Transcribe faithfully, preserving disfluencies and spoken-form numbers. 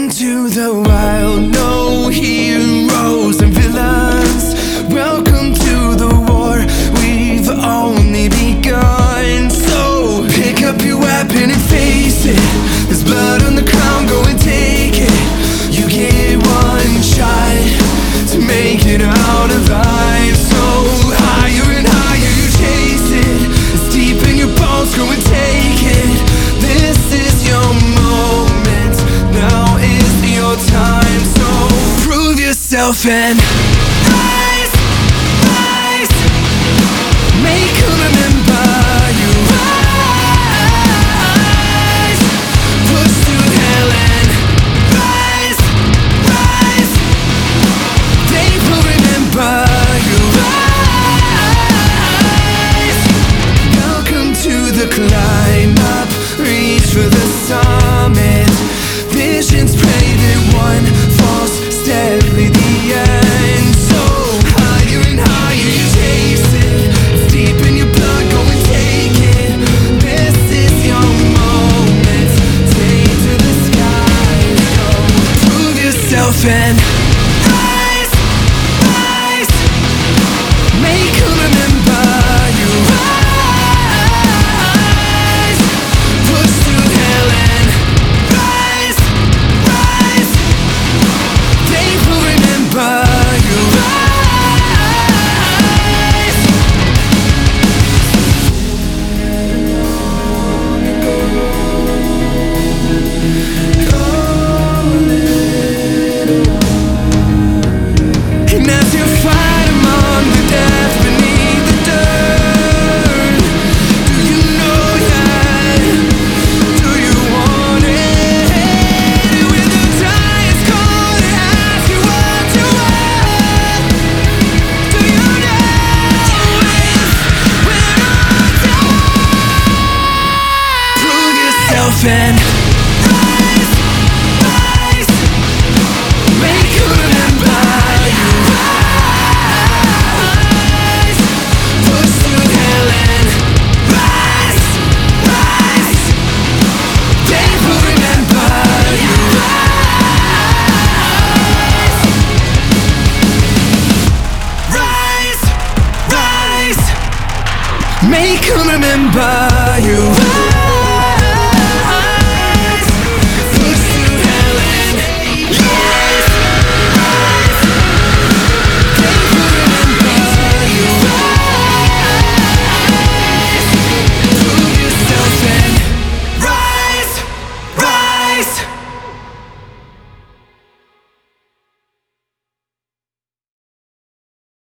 into the wild, no heroes and villains. Welcome to the war, we've only begun. So pick up your weapon and face it. There's blood on the ground, go and take it. You get one shot to make it out alive. So higher and higher you chase it. It's deep in your bones, go and take it. This is your moment, now is your time. So prove yourself and rise, rise. Make them remember you. Rise, push through hell and rise, rise. They will remember you. Rise. Welcome to the climb up, reach for the summit. Visions pray that one false step lead the end. So higher and higher you chase it. It's deep in your blood, go and take it. This is your moment, take to the sky. Go prove yourself and rise, rise. Make them remember you. Rise, push through hell and rise, rise. They will remember you. Rise. And as you fight among the death beneath the dirt, do you know that? Do you want it? When the giants call and ask you what you want, do you know if we're on time? Prove yourself and rise, rise. Make you remember you. Rise, push through hell and rise, rise. They will remember you. Rise, rise. Make them remember you.